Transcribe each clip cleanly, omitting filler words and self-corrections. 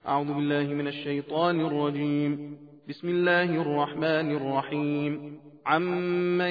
أعوذ بالله من الشيطان الرجيم. بسم الله الرحمن الرحيم. عم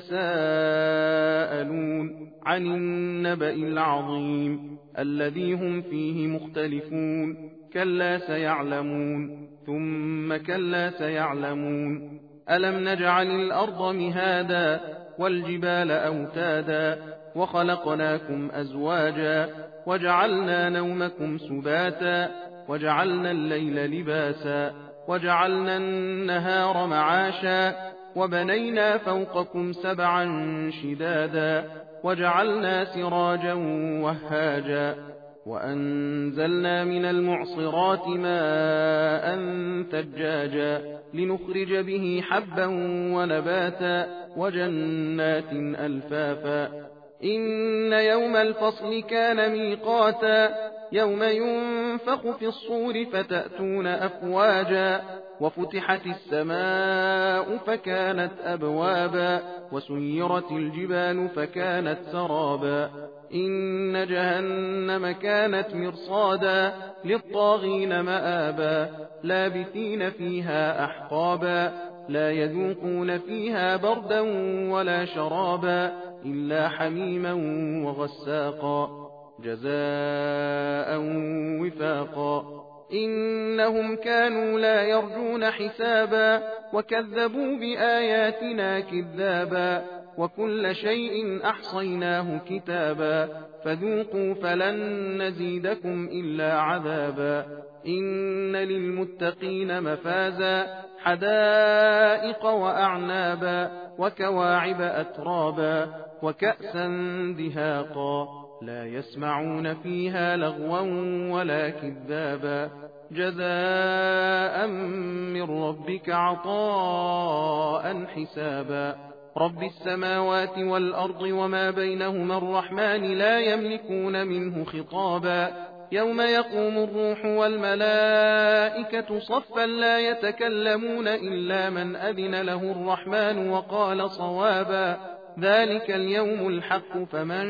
يتساءلون عن النبأ العظيم الذي هم فيه مختلفون كلا سيعلمون ثم كلا سيعلمون ألم نجعل الأرض مهادا والجبال أوتادا وخلقناكم أزواجا وجعلنا نومكم سباتا وجعلنا الليل لباسا وجعلنا النهار معاشا وبنينا فوقكم سبعا شدادا وجعلنا سراجا وهاجا وأنزلنا من المعصرات ماء ثجاجا لنخرج به حبا ونباتا وجنات ألفافا إن يوم الفصل كان ميقاتا يوم ينفخ في الصور فتأتون أفواجا وفتحت السماء فكانت أبوابا وسيرت الجبال فكانت سرابا إن جهنم كانت مرصادا للطاغين مآبا لابثين فيها أحقابا لا يذوقون فيها بردا ولا شرابا إلا حميما وغساقا جزاء وفاقا إنهم كانوا لا يرجون حسابا وكذبوا بآياتنا كذابا وكل شيء أحصيناه كتابا فذوقوا فلن نزيدكم إلا عذابا إن للمتقين مفازا حدائق وأعنابا وكواعب أترابا وكأسا دهاقا لا يسمعون فيها لغوا ولا كذابا جزاء من ربك عطاء حسابا رب السماوات والأرض وما بينهما الرحمن لا يملكون منه خطابا يوم يقوم الروح والملائكة صفا لا يتكلمون إلا من أذن له الرحمن وقال صوابا ذلك اليوم الحق فمن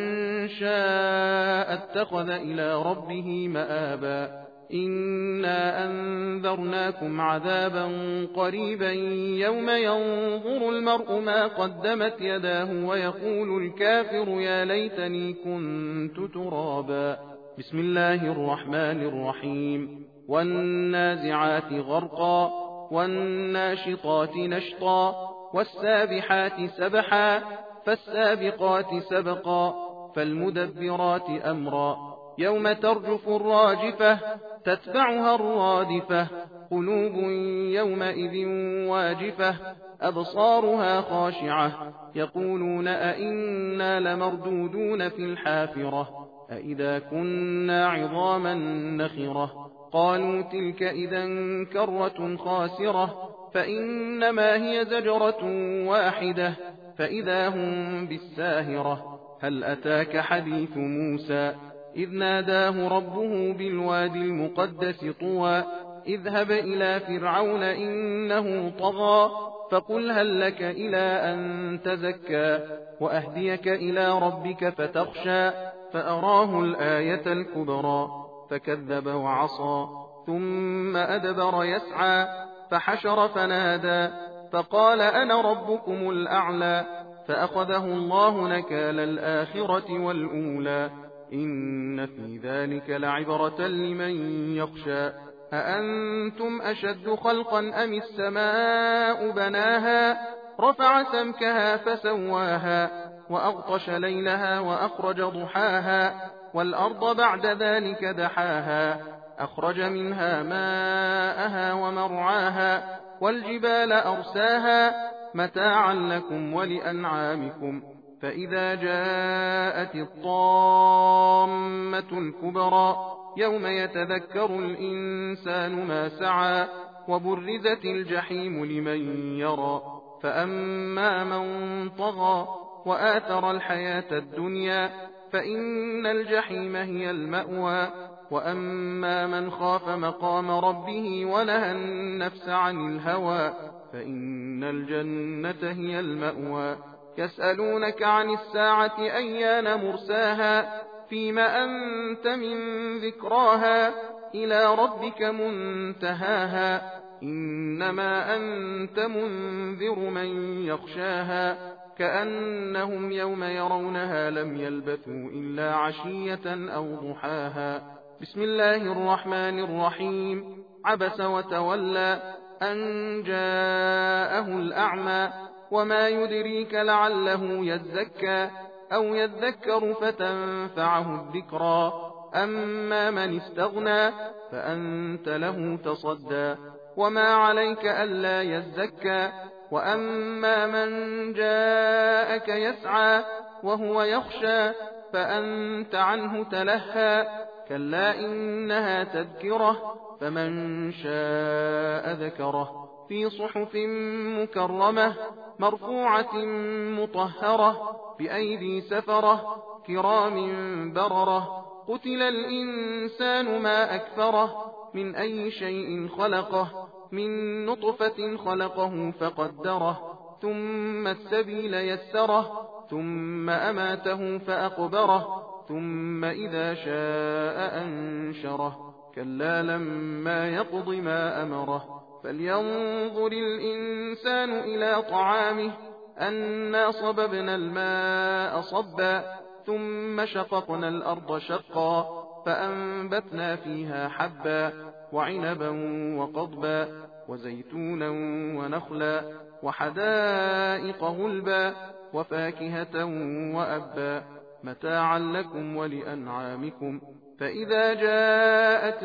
شاء اتخذ إلى ربه مآبا إنا أنذرناكم عذابا قريبا يوم ينظر المرء ما قدمت يداه ويقول الكافر يا ليتني كنت ترابا بسم الله الرحمن الرحيم والنازعات غرقا والناشطات نشطا والسابحات سبحا فالسابقات سبقا فالمدبرات أمرا يوم ترجف الراجفة تتبعها الرادفة قلوب يومئذ واجفة أبصارها خاشعة يقولون أئنا لمردودون في الحافرة أئذا كنا عظاما نخرة قالوا تلك إذا كرة خاسرة فإنما هي زجرة واحدة فإذا هم بالساهرة هل أتاك حديث موسى إذ ناداه ربه بالوادي المقدس طوى اذهب إلى فرعون إنه طغى فقل هل لك إلى أن تزكى وأهديك إلى ربك فتخشى فأراه الآية الكبرى فكذب وعصى ثم أدبر يسعى فحشر فنادى فقال أنا ربكم الأعلى فأخذه الله نكال الآخرة والأولى إن في ذلك لعبرة لمن يخشى أأنتم أشد خلقا أم السماء بناها رفع سمكها فسواها وأغطش ليلها وأخرج ضحاها والأرض بعد ذلك دحاها أخرج منها ماءها ومرعاها والجبال أرساها متاعا لكم ولأنعامكم فإذا جاءت الطامة الكبرى يوم يتذكر الإنسان ما سعى وبرزت الجحيم لمن يرى فأما من طغى وآثر الحياة الدنيا فإن الجحيم هي المأوى وأما من خاف مقام ربه ونهى النفس عن الهوى فإن الجنة هي المأوى يسألونك عن الساعة أيان مرساها فيم أنت من ذكراها إلى ربك منتهاها إنما أنت منذر من يخشاها كأنهم يوم يرونها لم يلبثوا إلا عشية أو ضحاها بسم الله الرحمن الرحيم عبس وتولى أن جاءه الأعمى وما يدريك لعله يزكى أو يذكر فتنفعه الذكرى أما من استغنى فأنت له تصدى وما عليك ألا يزكى وأما من جاءك يسعى وهو يخشى فأنت عنه تلهى كلا إنها تذكرة فمن شاء ذكره في صحف مكرمة مرفوعة مطهرة بأيدي سفرة كرام بررة قتل الإنسان ما أكفره من أي شيء خلقه من نطفة خلقه فقدره ثم السبيل يسره ثم أماته فأقبره ثم إذا شاء أنشره كلا لما يقض ما أمره فلينظر الإنسان إلى طعامه أنا صببنا الماء صبا ثم شققنا الأرض شقا فأنبتنا فيها حبا وعنبا وقضبا وزيتونا ونخلا وحدائق غلبا وفاكهة وأبا متاعا لكم ولأنعامكم فإذا جاءت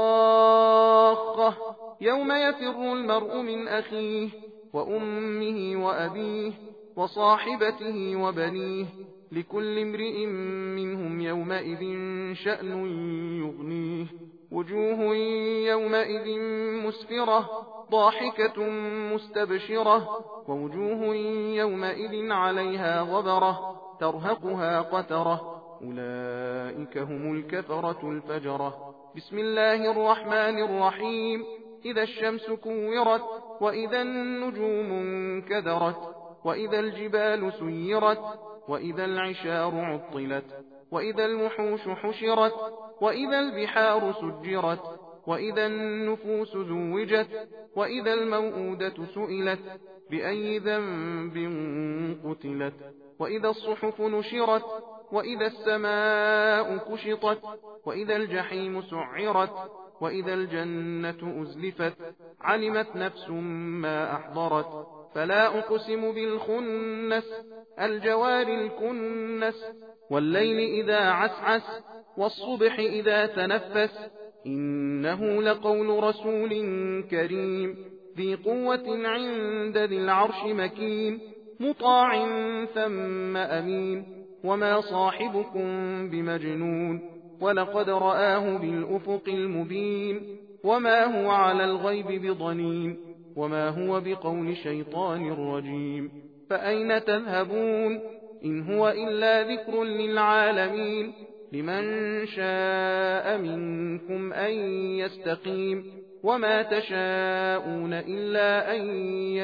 الصاخة يوم يفر المرء من أخيه وأمه وأبيه وصاحبته وبنيه لكل امرئ منهم يومئذ شأن يغنيه وجوه يومئذ مسفرة ضاحكة مستبشرة ووجوه يومئذ عليها غبرة ترهقها قترة أولئك هم الكفرة الفجرة بسم الله الرحمن الرحيم إذا الشمس كورت وإذا النجوم انكدرت وإذا الجبال سيرت وإذا العشار عطلت وإذا الوحوش حشرت وإذا البحار سجرت وإذا النفوس زوجت وإذا الموءودة سئلت بأي ذنب قتلت وإذا الصحف نشرت وإذا السماء كشطت وإذا الجحيم سعرت وإذا الجنة أزلفت علمت نفس ما أحضرت فلا أقسم بالخنس الجوار الكنس والليل إذا عسعس والصبح إذا تنفس إنه لقول رسول كريم ذي قوة عند ذي العرش مكين مطاع ثم أمين وما صاحبكم بمجنون ولقد رآه بالأفق المبين وما هو على الغيب بضنين وما هو بقول شيطان رجيم فأين تذهبون إن هو إلا ذكر للعالمين لمن شاء منكم أن يستقيم وما تشاءون إلا أن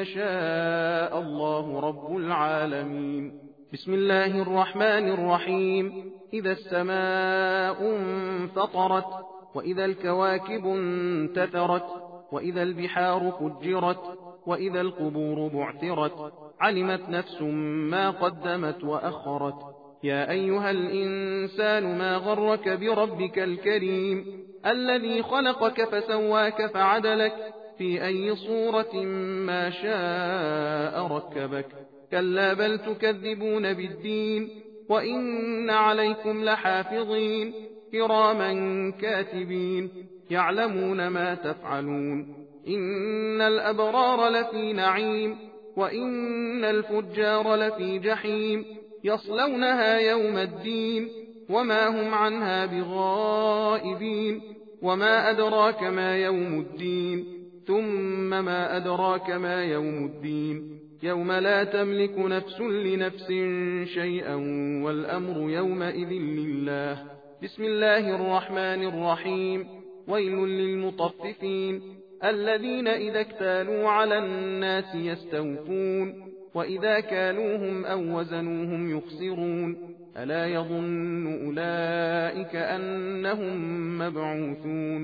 يشاء الله رب العالمين بسم الله الرحمن الرحيم إذا السماء انفطرت وإذا الكواكب انتثرت وإذا البحار فجرت وإذا القبور بعثرت علمت نفس ما قدمت وأخرت يا أيها الإنسان ما غرك بربك الكريم الذي خلقك فسواك فعدلك في أي صورة ما شاء ركبك كلا بل تكذبون بالدين وإن عليكم لحافظين كراما كاتبين يعلمون ما تفعلون إن الأبرار لفي نعيم وإن الفجار لفي جحيم يصلونها يوم الدين وما هم عنها بغائبين وما أدراك ما يوم الدين ثم ما أدراك ما يوم الدين يوم لا تملك نفس لنفس شيئا والأمر يومئذ لله بسم الله الرحمن الرحيم ويل للمطففين الذين إذا اكتالوا على الناس يستوفون وإذا كالوهم أو وزنوهم يخسرون ألا يظن أولئك أنهم مبعوثون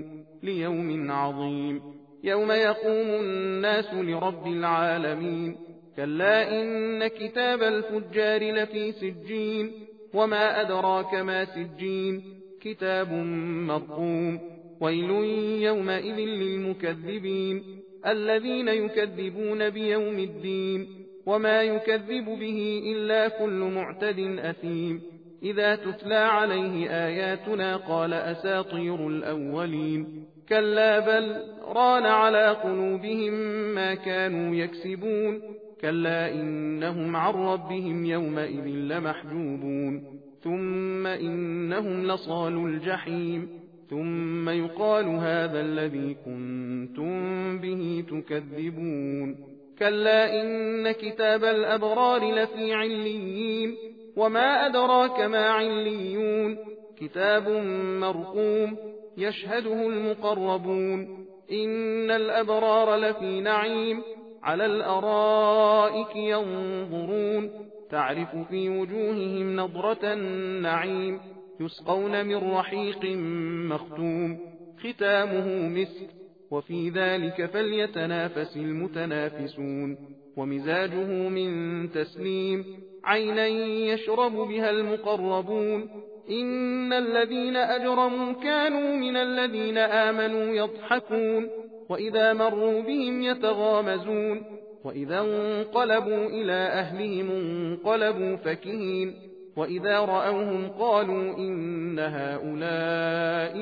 ليوم عظيم يوم يقوم الناس لرب العالمين كلا إن كتاب الفجار لفي سجين وما أدراك ما سجين كتاب مرقوم ويل يومئذ للمكذبين الذين يكذبون بيوم الدين وما يكذب به إلا كل معتد أثيم إذا تتلى عليه آياتنا قال أساطير الأولين كلا بل ران على قلوبهم ما كانوا يكسبون كلا إنهم عن ربهم يومئذ لمحجوبون ثم إنهم لصالوا الجحيم ثم يقال هذا الذي كنتم به تكذبون كلا إن كتاب الأبرار لفي عليين وما أدراك ما عليون كتاب مرقوم يشهده المقربون إن الأبرار لفي نعيم على الأرائك ينظرون تعرف في وجوههم نضرة النعيم يسقون من رحيق مختوم ختامه مسك وفي ذلك فليتنافس المتنافسون ومزاجه من تسليم عينا يشرب بها المقربون إن الذين أجرموا كانوا من الذين آمنوا يضحكون وإذا مروا بهم يتغامزون وإذا انقلبوا إلى أهلهم انقلبوا فكهين وإذا رأوهم قالوا إن هؤلاء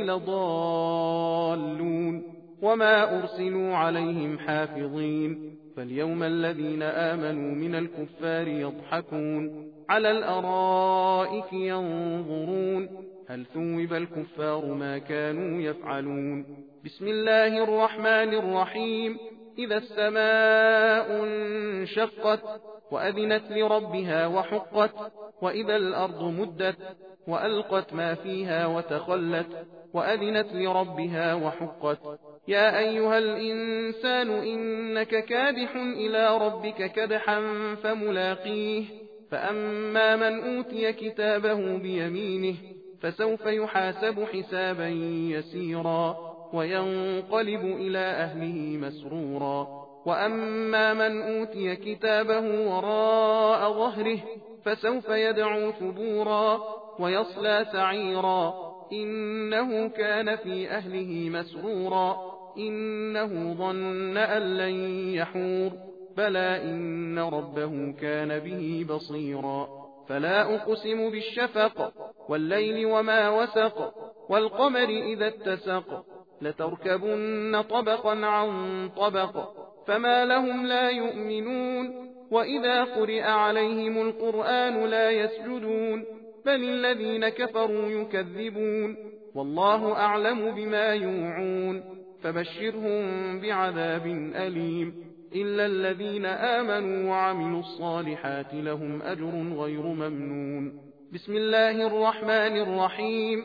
لضالون وما أرسلوا عليهم حافظين فاليوم الذين آمنوا من الكفار يضحكون على الأرائك ينظرون هل ثوب الكفار ما كانوا يفعلون بسم الله الرحمن الرحيم إذا السماء انشقت وأذنت لربها وحقت وإذا الأرض مدت وألقت ما فيها وتخلت وأذنت لربها وحقت يا أيها الإنسان إنك كادح إلى ربك كدحا فملاقيه فأما من أوتي كتابه بيمينه فسوف يحاسب حسابا يسيرا وينقلب إلى أهله مسرورا وأما من أوتي كتابه وراء ظهره فسوف يدعو ثبورا ويصلى سعيرا إنه كان في أهله مسرورا إنه ظن أن لن يحور بلى إن ربه كان به بصيرا فلا أقسم بالشفق والليل وما وسق والقمر إذا اتسق لتركبن طبقا عن طبق فما لهم لا يؤمنون وإذا قرئ عليهم القرآن لا يسجدون بل الذين كفروا يكذبون والله أعلم بما يوعون فبشرهم بعذاب أليم إلا الذين آمنوا وعملوا الصالحات لهم أجر غير ممنون بسم الله الرحمن الرحيم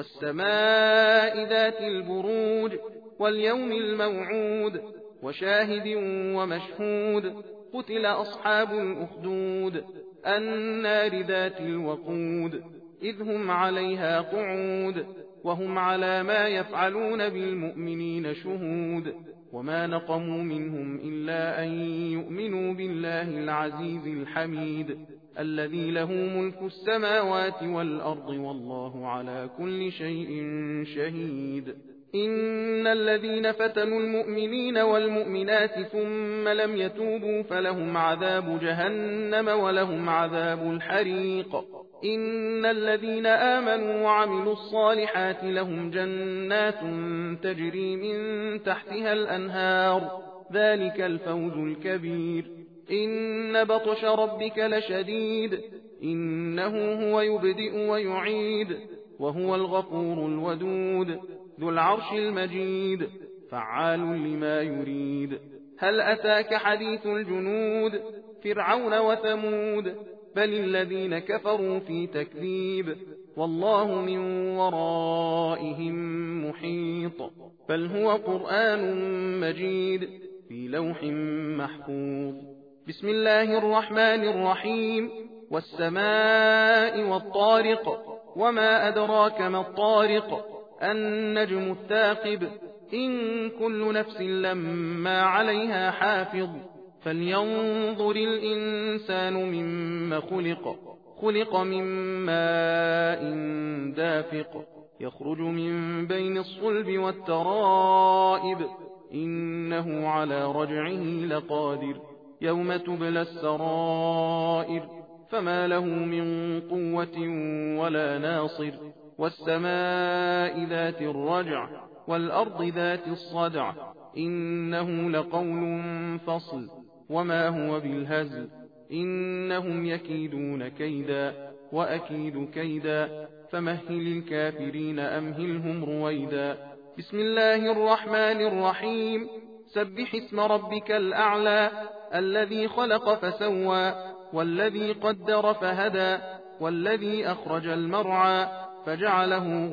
والسماء ذات البروج واليوم الموعود وشاهد ومشهود قتل أصحاب الأخدود النار ذات الوقود إذ هم عليها قعود وهم على ما يفعلون بالمؤمنين شهود وما نقموا منهم إلا أن يؤمنوا بالله العزيز الحميد الذي له ملك السماوات والأرض والله على كل شيء شهيد إن الذين فتنوا المؤمنين والمؤمنات ثم لم يتوبوا فلهم عذاب جهنم ولهم عذاب الحريق إن الذين آمنوا وعملوا الصالحات لهم جنات تجري من تحتها الأنهار ذلك الفوز الكبير إن بطش ربك لشديد إنه هو يبدئ ويعيد وهو الغفور الودود ذو العرش المجيد فعال لما يريد هل أتاك حديث الجنود فرعون وثمود بل الذين كفروا في تكذيب والله من ورائهم محيط بل هو قرآن مجيد في لوح محفوظ بسم الله الرحمن الرحيم والسماء والطارق وما أدراك ما الطارق النجم الثاقب إن كل نفس لما عليها حافظ فلينظر الإنسان مما خلق من ماء دافق يخرج من بين الصلب والترائب إنه على رجعه لقادر يوم تبلى السرائر فما له من قوة ولا ناصر والسماء ذات الرجع والأرض ذات الصدع إنه لقول فصل وما هو بالهزل إنهم يكيدون كيدا وأكيد كيدا فمهل الكافرين أمهلهم رويدا بسم الله الرحمن الرحيم سبح اسم ربك الأعلى الذي خلق فسوى والذي قدر فهدى والذي أخرج المرعى فجعله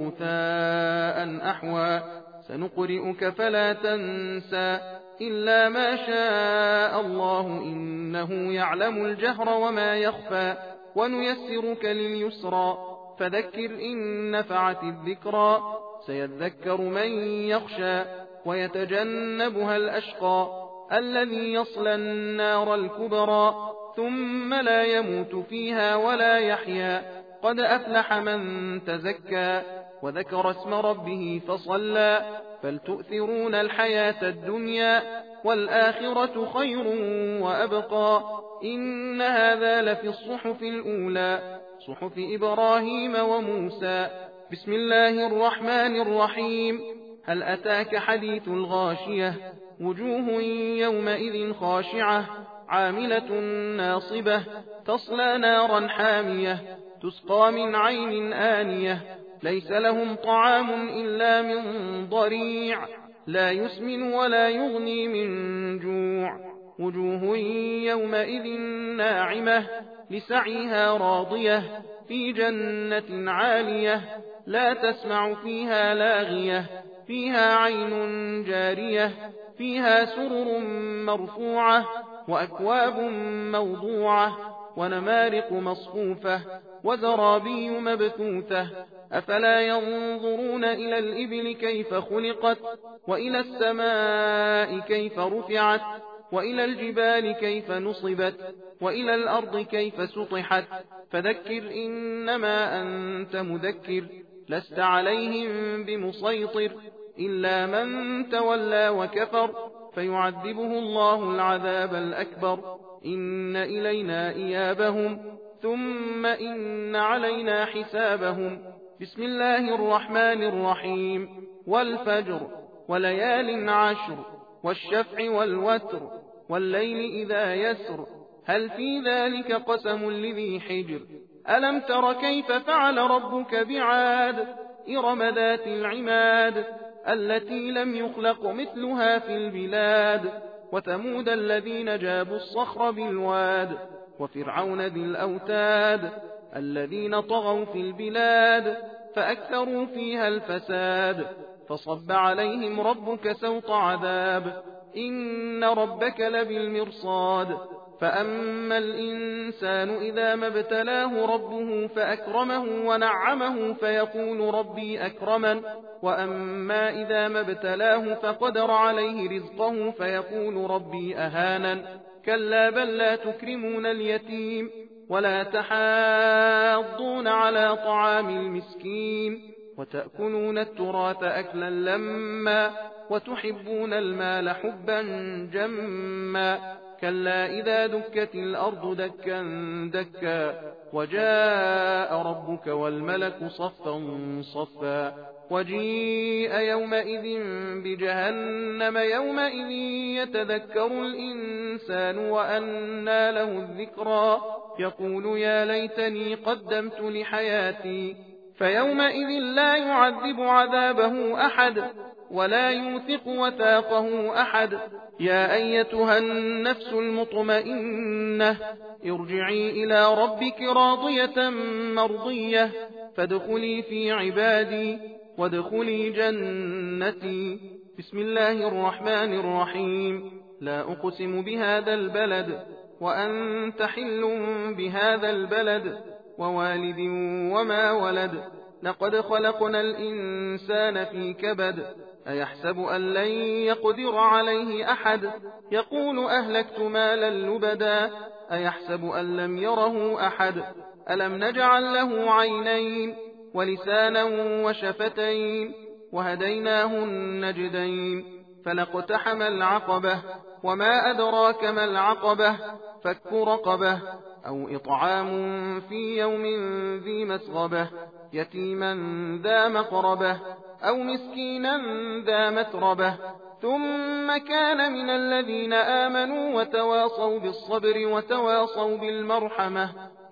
غثاء أحوى سنقرئك فلا تنسى إلا ما شاء الله إنه يعلم الجهر وما يخفى ونيسرك لليسرى فذكر إن نفعت الذكرى سيذكر من يخشى ويتجنبها الأشقى الذي يصلى النار الكبرى ثم لا يموت فيها ولا يحيا قد أفلح من تزكى وذكر اسم ربه فصلى بل تؤثرون الحياة الدنيا والآخرة خير وأبقى إن هذا لفي الصحف الأولى صحف إبراهيم وموسى بسم الله الرحمن الرحيم هل أتاك حديث الغاشية وجوه يومئذ خاشعة عاملة ناصبة تصلى نارا حامية تسقى من عين آنية ليس لهم طعام إلا من ضريع لا يسمن ولا يغني من جوع وجوه يومئذ ناعمة لسعيها راضية في جنة عالية لا تسمع فيها لاغية فيها عين جارية فيها سرر مرفوعة وأكواب موضوعة ونمارق مصفوفة وزرابي مبثوثة أفلا ينظرون إلى الإبل كيف خلقت وإلى السماء كيف رفعت وإلى الجبال كيف نصبت وإلى الأرض كيف سطحت فذكر إنما أنت مذكر لست عليهم بمسيطر إلا من تولى وكفر فيعذبه الله العذاب الأكبر إن إلينا إيابهم ثم إن علينا حسابهم بسم الله الرحمن الرحيم والفجر وليال عشر والشفع والوتر والليل إذا يسر هل في ذلك قسم لذي حجر ألم تر كيف فعل ربك بعاد إرم ذات العماد التي لم يخلق مثلها في البلاد وثمود الذين جابوا الصخر بالواد وفرعون ذي الأوتاد الذين طغوا في البلاد فأكثروا فيها الفساد فصب عليهم ربك سوط عذاب إن ربك لبالمرصاد فأما الإنسان إذا ما ابتلاه ربه فأكرمه ونعمه فيقول ربي أكرمن وأما إذا ما ابتلاه فقدر عليه رزقه فيقول ربي أهانن كلا بل لا تكرمون اليتيم ولا تحاضون على طعام المسكين وتأكلون التراث أكلا لما وتحبون المال حبا جما كلا إذا دكت الأرض دكا دكا وجاء ربك والملك صفا صفا وجيء يومئذ بجهنم يومئذ يتذكر الإنسان وأنى له الذكرى يقول يا ليتني قدمت لحياتي فيومئذ لا يعذب عذابه أحد ولا يوثق وثاقه أحد يا أيتها النفس المطمئنة ارجعي إلى ربك راضية مرضية فادخلي في عبادي وادخلي جنتي بسم الله الرحمن الرحيم لا أقسم بهذا البلد وأنت حل بهذا البلد ووالد وما ولد لقد خلقنا الإنسان في كبد أيحسب أن لن يقدر عليه أحد يقول أهلكت مالا لبدا أيحسب أن لم يره أحد ألم نجعل له عينين ولسانا وشفتين وهديناه النجدين فلاقتحم العقبة وما أدراك ما العقبة فك رقبة أو إطعام في يوم ذي مسغبة يتيما ذا مقربة أو مسكينا ذا متربة ثم كان من الذين آمنوا وتواصوا بالصبر وتواصوا بالمرحمة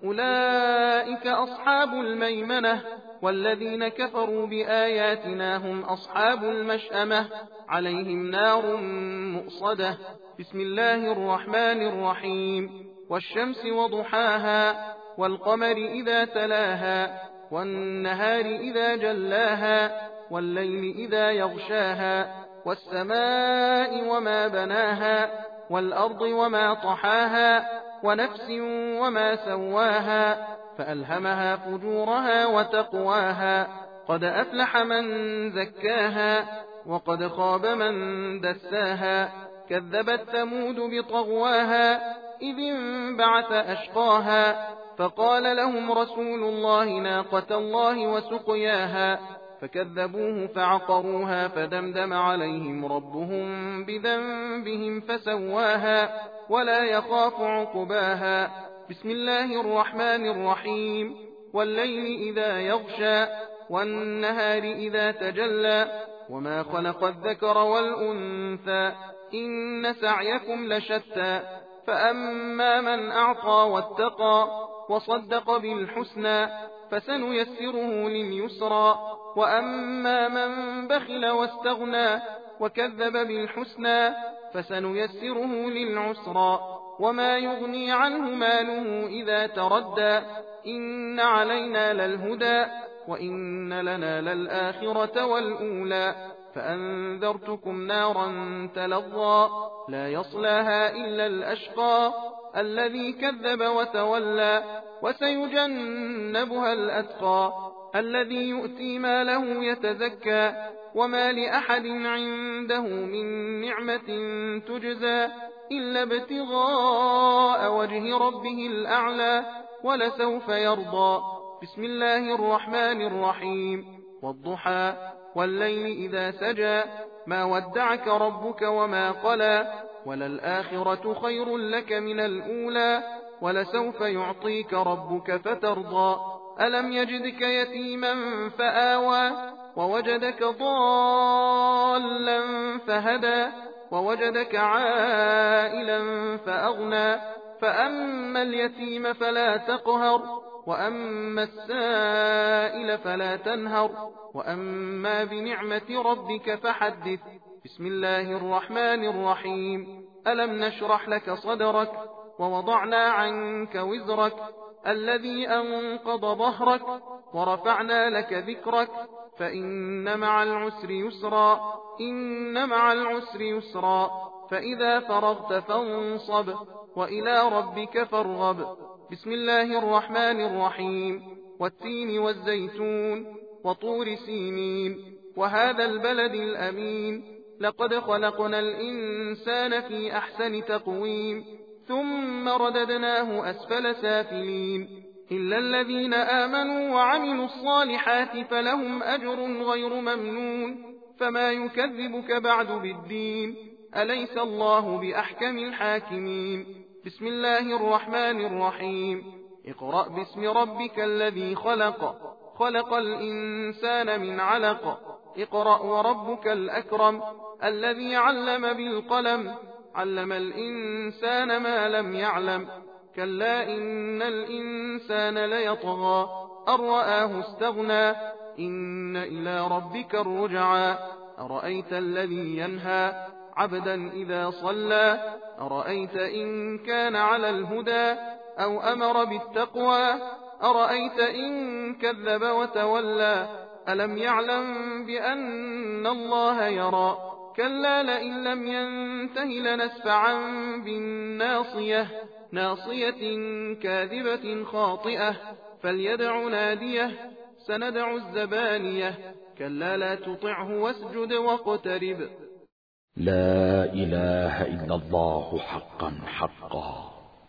أولئك أصحاب الميمنة والذين كفروا بآياتنا هم أصحاب المشأمة عليهم نار مؤصدة بسم الله الرحمن الرحيم والشمس وضحاها والقمر إذا تلاها والنهار إذا جلاها والليل إذا يغشاها والسماء وما بناها والأرض وما طحاها ونفس وما سواها فألهمها فجورها وتقواها قد أفلح من زكاها وقد خاب من دساها كذبت ثمود بطغواها إذ انبعث أشقاها فقال لهم رسول الله ناقة الله وسقياها فكذبوه فعقروها فدمدم عليهم ربهم بذنبهم فسواها ولا يخاف عقباها بسم الله الرحمن الرحيم والليل إذا يغشى والنهار إذا تجلى وما خلق الذكر والأنثى إن سعيكم لشتى فأما من أعطى واتقى وصدق بالحسنى فسنيسره لليسرى وأما من بخل واستغنى وكذب بالحسنى فسنيسره للعسرى وما يغني عنه ماله إذا تردى إن علينا للهدى وإن لنا للآخرة والأولى فأنذرتكم نارا تلظى لا يصلاها إلا الأشقى الذي كذب وتولى وسيجنبها الأتقى الذي يؤتي ماله يتزكى وما لأحد عنده من نعمة تجزى إلا ابتغاء وجه ربه الأعلى ولسوف يرضى بسم الله الرحمن الرحيم والضحى والليل إذا سجى ما ودعك ربك وما قلى وللآخرة خير لك من الأولى ولسوف يعطيك ربك فترضى ألم يجدك يتيما فآوى ووجدك ضالا فهدى ووجدك عائلا فأغنى فأما اليتيم فلا تقهر وأما السائل فلا تنهر وأما بنعمة ربك فحدث بسم الله الرحمن الرحيم ألم نشرح لك صدرك ووضعنا عنك وزرك الذي أنقض ظهرك ورفعنا لك ذكرك فإن مع العسر يسرا إن مع العسر يسرا فإذا فرغت فانصب وإلى ربك فارغب بسم الله الرحمن الرحيم والتين والزيتون وطور سينين وهذا البلد الأمين لقد خلقنا الإنسان في أحسن تقويم ثم رددناه أسفل سافلين إلا الذين آمنوا وعملوا الصالحات فلهم أجر غير ممنون فما يكذبك بعد بالدين أليس الله بأحكم الحاكمين بسم الله الرحمن الرحيم اقرأ باسم ربك الذي خلق خلق الإنسان من علق اقرأ وربك الأكرم الذي علم بالقلم علم الإنسان ما لم يعلم كلا إن الإنسان ليطغى أن رآه استغنى إن إلى ربك الرجعى أرأيت الذي ينهى عبدا إذا صلى أرأيت إن كان على الهدى أو أمر بالتقوى أرأيت إن كذب وتولى ألم يعلم بأن الله يرى كلا لئن لم ينته لنسفعا بالناصية ناصية كاذبة خاطئة فليدع ناديه سندع الزبانية كلا لا تطعه واسجد واقترب. لا إله إلا الله حقا حقا،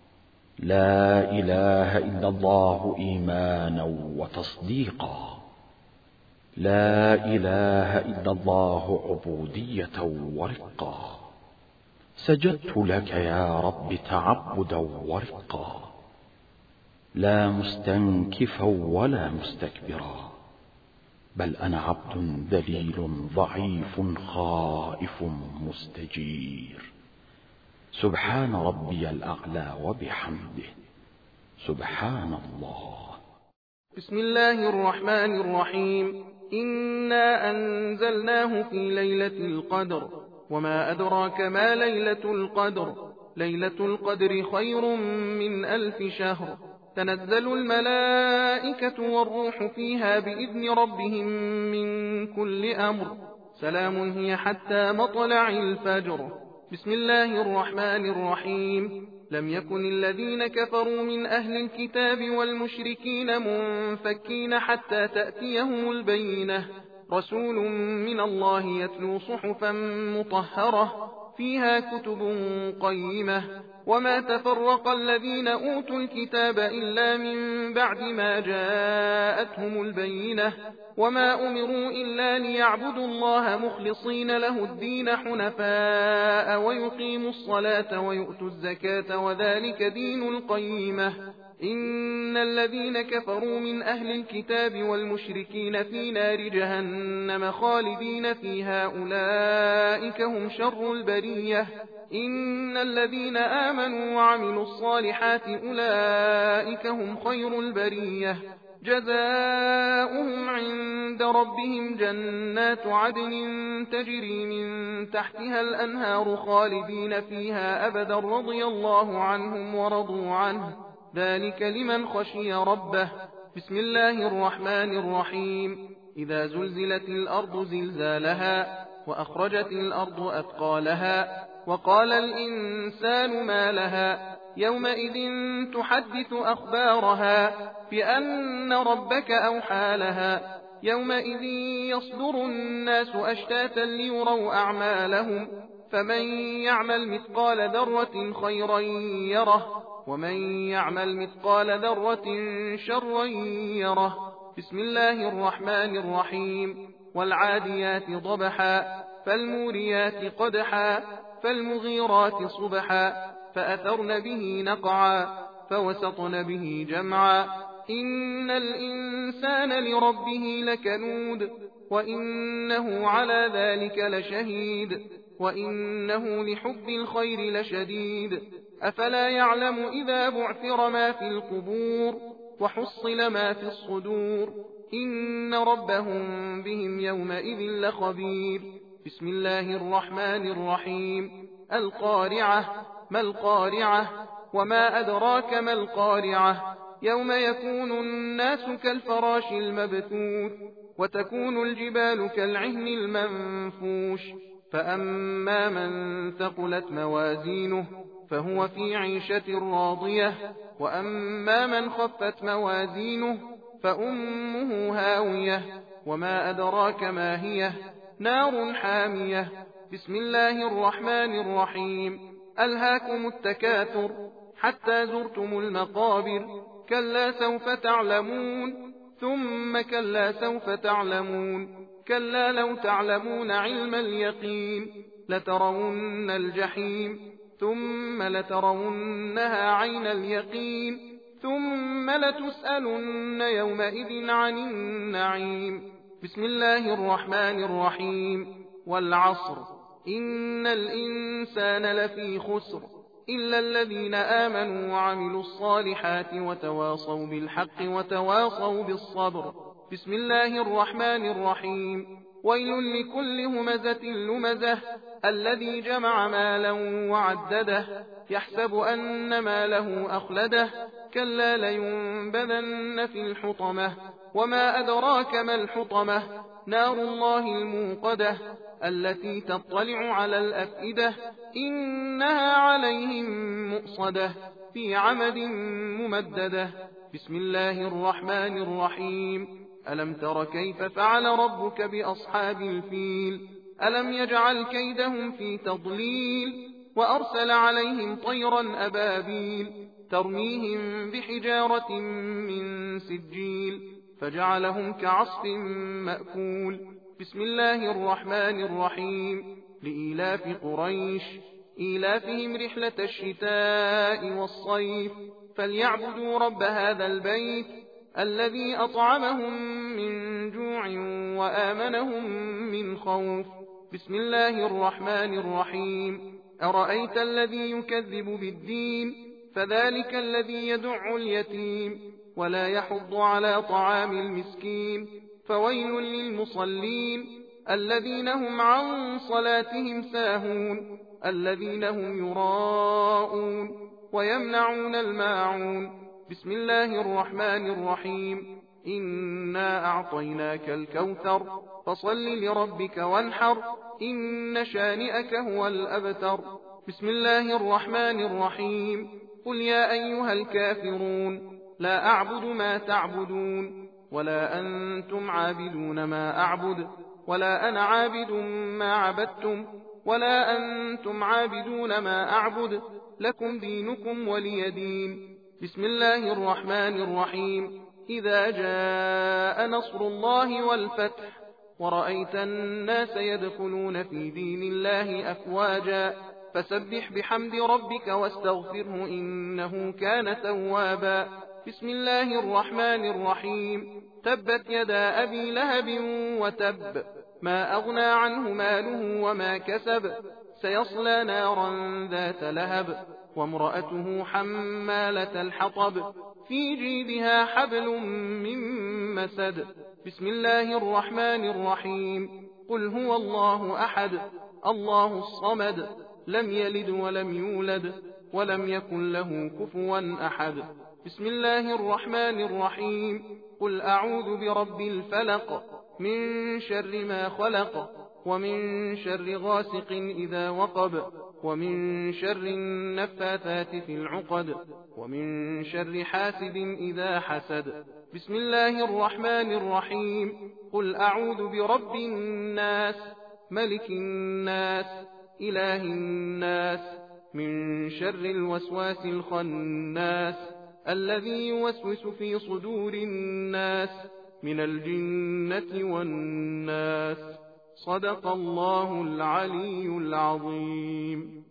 لا إله إلا الله إيمانا وتصديقا، لا إله إلا الله عبودية ورقا. سجدت لك يا رب تعبدا ورقا، لا مستنكفا ولا مستكبرا، بل أنا عبد ذليل ضعيف خائف مستجير. سبحان ربي الأعلى وبحمده، سبحان الله. بسم الله الرحمن الرحيم. إنا أنزلناه في ليلة القدر، وما أدراك ما ليلة القدر. ليلة القدر خير من 1000 شهر. تنزل الملائكة والروح فيها بإذن ربهم من كل أمر. سلام هي حتى مطلع الفجر. بسم الله الرحمن الرحيم. لم يكن الذين كفروا من أهل الكتاب والمشركين منفكين حتى تأتيهم البينة. رسول من الله يتلو صحفا مطهرة فيها كتب قيمة. وما تفرق الذين أوتوا الكتاب إلا من بعد ما جاءتهم البينة. وما أمروا إلا ليعبدوا الله مخلصين له الدين حنفاء ويقيموا الصلاة ويؤتوا الزكاة وذلك دين القيمة. إن الذين كفروا من أهل الكتاب والمشركين في نار جهنم خالدين فيها أولئك هم شر البرية. إن الذين آمنوا وعملوا الصالحات أولئك هم خير البرية. جزاؤهم عند ربهم جنات عدن تجري من تحتها الأنهار خالدين فيها أبدا رضي الله عنهم ورضوا عنه، ذلك لمن خشي ربه. بسم الله الرحمن الرحيم. إذا زلزلت الأرض زلزالها وأخرجت الأرض أثقالها وقال الإنسان ما لها يومئذ تحدث أخبارها بأن ربك أوحى لها. يومئذ يصدر الناس أشتاتا ليروا أعمالهم، فمن يعمل مثقال ذرة خيرا يره ومن يعمل مثقال ذرة شرا يره. بسم الله الرحمن الرحيم. والعاديات ضبحا فالموريات قدحا فالمغيرات صبحا فأثرن به نقعا فوسطن به جمعا. إن الإنسان لربه لكنود وإنه على ذلك لشهيد وإنه لحب الخير لشديد. أفلا يعلم إذا بعثر ما في القبور وحصل ما في الصدور إن ربهم بهم يومئذ لخبير. بسم الله الرحمن الرحيم. القارعة ما القارعة وما أدراك ما القارعة. يوم يكون الناس كالفراش المبثوث وتكون الجبال كالعهن المنفوش. فأما من ثقلت موازينه فهو في عيشة راضية وأما من خفت موازينه فأمه هاوية وما أدراك ما هي نار حامية. بسم الله الرحمن الرحيم. ألهاكم التكاثر حتى زرتم المقابر كلا سوف تعلمون ثم كلا سوف تعلمون كلا لو تعلمون علم اليقين لترون الجحيم ثم لترونها عين اليقين ثم لتسألن يومئذ عن النعيم. بسم الله الرحمن الرحيم. والعصر إن الإنسان لفي خسر إلا الذين آمنوا وعملوا الصالحات وتواصوا بالحق وتواصوا بالصبر. بسم الله الرحمن الرحيم. ويل لكل همزة لمزة الذي جمع مالا وعدده يحسب أن ماله أخلده كلا لينبذن في الحطمة. وما أدراك ما الحطمة نار الله الموقدة التي تطلع على الأفئدة إنها عليهم مؤصدة في عمد ممددة. بسم الله الرحمن الرحيم. ألم تر كيف فعل ربك بأصحاب الفيل ألم يجعل كيدهم في تضليل وأرسل عليهم طيرا أبابيل ترميهم بحجارة من سجيل فجعلهم كعصف مأكول بسم الله الرحمن الرحيم لإيلاف قريش إيلافهم رحلة الشتاء والصيف فليعبدوا رب هذا البيت الذي أطعمهم من جوع وآمنهم من خوف بسم الله الرحمن الرحيم أرأيت الذي يكذب بالدين فذلك الذي يدع اليتيم ولا يحض على طعام المسكين فويل للمصلين الذين هم عن صلاتهم ساهون الذين هم يراءون ويمنعون الماعون بسم الله الرحمن الرحيم إنا أعطيناك الكوثر فصل لربك وانحر إن شانئك هو الأبتر بسم الله الرحمن الرحيم قل يا أيها الكافرون لا أعبد ما تعبدون ولا أنتم عابدون ما أعبد ولا أنا عابد ما عبدتم ولا أنتم عابدون ما أعبد لكم دينكم ولي دين بسم الله الرحمن الرحيم إذا جاء نصر الله والفتح ورأيت الناس يدخلون في دين الله أفواجا فسبح بحمد ربك واستغفره إنه كان توابا بسم الله الرحمن الرحيم تبت يدا أبي لهب وتب ما أغنى عنه ماله وما كسب سيصلى نارا ذات لهب وامرأته حمالة الحطب في جيدها حبل من مسد بسم الله الرحمن الرحيم قل هو الله أحد الله الصمد لم يلد ولم يولد ولم يكن له كفوا أحد بسم الله الرحمن الرحيم قل أعوذ برب الفلق من شر ما خلق ومن شر غاسق إذا وقب ومن شر النفاثات في العقد ومن شر حاسد إذا حسد بسم الله الرحمن الرحيم قل أعوذ برب الناس ملك الناس إله الناس من شر الوسواس الخناس الذي يوسوس في صدور الناس من الجنة والناس صدق الله العلي العظيم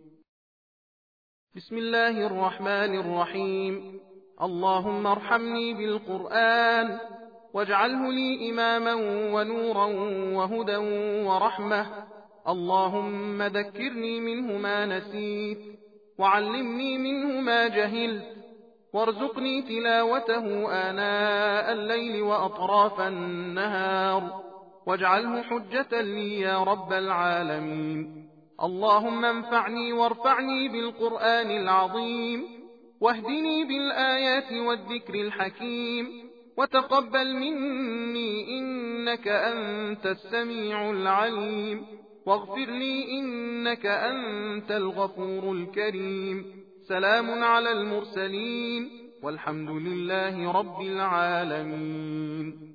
بسم الله الرحمن الرحيم اللهم ارحمني بالقرآن واجعله لي إماما ونورا وهدى ورحمة اللهم ذكرني منه ما نسيت وعلمني منه ما جهلت وارزقني تلاوته آناء الليل وأطراف النهار واجعله حجة لي يا رب العالمين اللهم انفعني وارفعني بالقرآن العظيم واهدني بالآيات والذكر الحكيم وتقبل مني إنك أنت السميع العليم واغفر لي إنك أنت الغفور الكريم سلام على المرسلين والحمد لله رب العالمين